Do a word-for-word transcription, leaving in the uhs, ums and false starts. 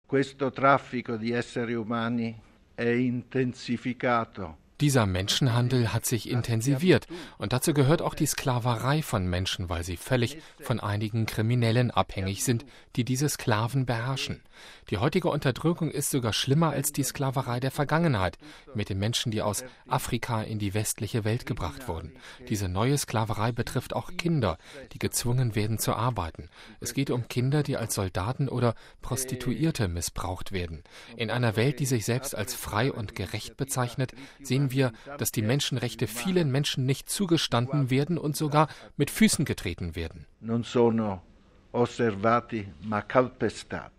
Questo traffico di esseri umani è intensificato. Dieser Menschenhandel hat sich intensiviert und dazu gehört auch die Sklaverei von Menschen, weil sie völlig von einigen Kriminellen abhängig sind, die diese Sklaven beherrschen. Die heutige Unterdrückung ist sogar schlimmer als die Sklaverei der Vergangenheit mit den Menschen, die aus Afrika in die westliche Welt gebracht wurden. Diese neue Sklaverei betrifft auch Kinder, die gezwungen werden zu arbeiten. Es geht um Kinder, die als Soldaten oder Prostituierte missbraucht werden. In einer Welt, die sich selbst als frei und gerecht bezeichnet, sehen wir, dass die Menschenrechte vielen Menschen nicht zugestanden werden und sogar mit Füßen getreten werden. Non sono osservati, ma calpestati.